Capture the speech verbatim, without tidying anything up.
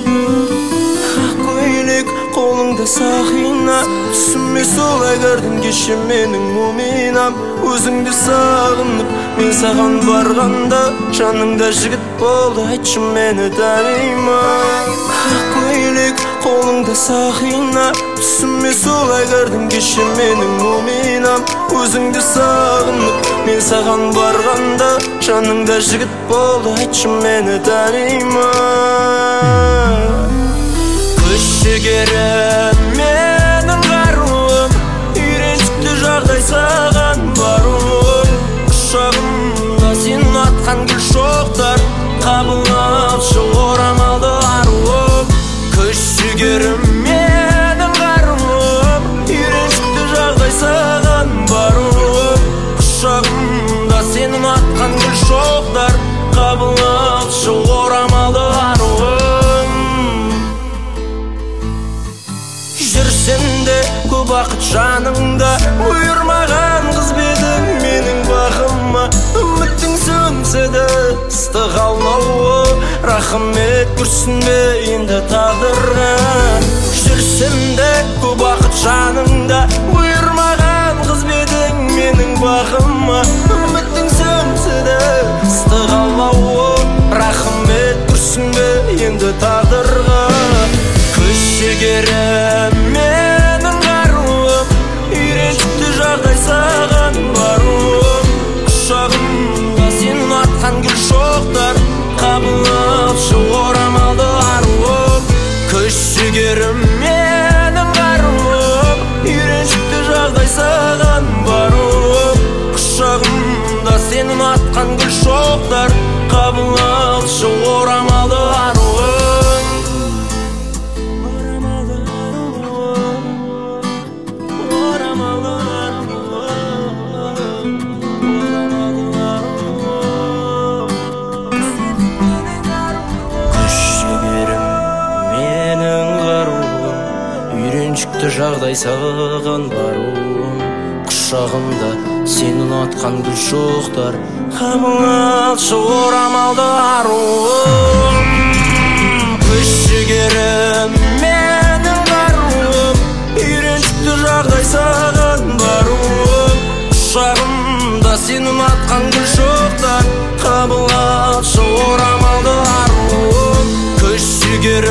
Ақ көйлек қолыңда сақина, түсіме солай кірдің кеше менің муминам. Өзіңді сағынып мен саған барғанда, жаныңда жігіт болды, айтшы мені тани ма? Ақ көйлек қолыңда сақина, түсіме солай кірдің кеше менің муминам. Өзіңді сағынып мен саған барғанда, жаныңда жігіт болды, айтшы мені тани ма? Күш жігерім менің қаруым, үйреншікті жағдай саған баруым. Құшағымда сен атқан гүл шоқтар, қабыл алшы орамалды аруым. Күш жігерім менің қаруым, үйреншікті жағдай саған баруым. Құшағымда сен атқан гүл шоқтар, қабыл алшы орамалды аруым. Жүрсенде көп уақыт жаныңда, бұйырмаған қыз бедің менің бағыма. Үміттің сөнсе де ыстық аунауы, рахмет күрсінбе енді тағдырға. Жүрсенде көп уақыт жаныңда, бұйырмаған қыз бедің менің бағыма. Үміттің сөнсе де ыстық аунауы, рахмет күрсінбе енді тағдырға. Күш жігерім менің қаруым, үйреншікті жағдай саған баруым. Құшағымда сен атқан гүл шоқтар, қабыл алшы орамалды аруым. Күш жігерім менің қаруым, үйреншікті жағдай саған баруым. Құшағымда сен атқан гүл шоқтар, қабыл алшы орамалды аруым. Үйреншікті жағдай саған баруым. Құшағымда сен ұнатқан гүл шоқтар, қабыл алшы орамалды аруым. Күш жігерім менің қаруым, үйреншікті жағдай саған баруым. Құшағымда сен ұнатқан гүл шоқтар, қабыл алшы орамалды аруым. Күш жігерім